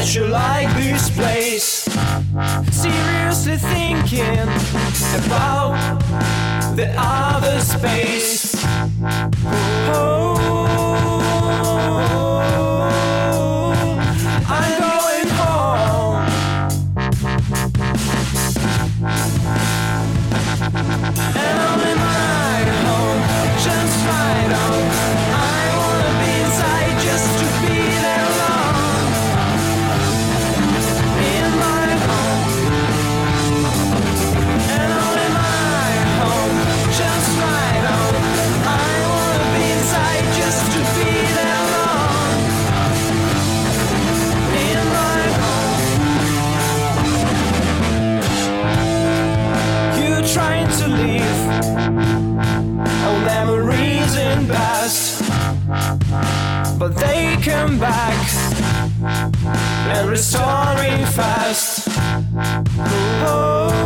that you like this place. Seriously thinking about the other space. Oh, I'm going home. And I'm in my home, just right on. I wanna be inside just to be there alone. In my home. And I'm in my home, just right on. I wanna be inside just to be there alone. In my home. You're trying to leave all memories in past, but they come back and restoring fast. Oh,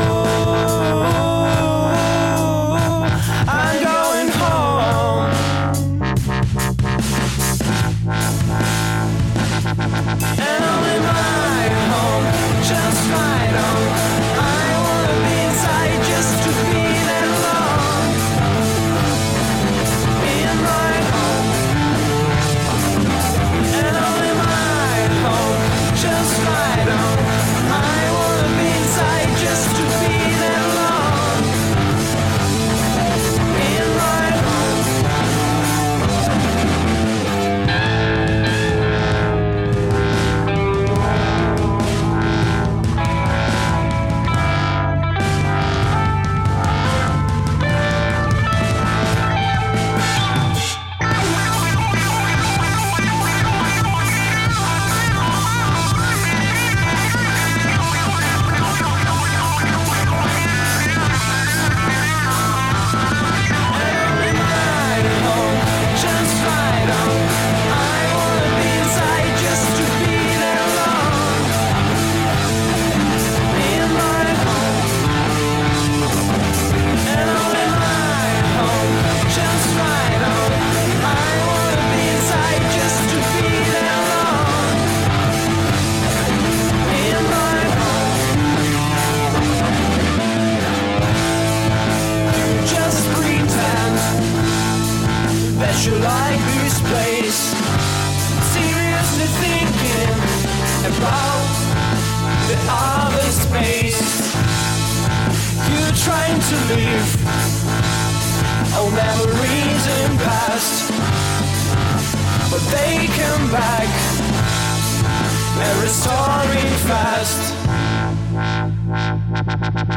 I'm going home. And I'm in my home, just right on. I wanna be inside just to be there alone. In my home. And I'm in my home, just right on. I wanna be inside just to be there alone. In my home. You like this place. Seriously thinking about the other space. You're trying to leave all memories in past, but they come back and restoring fast.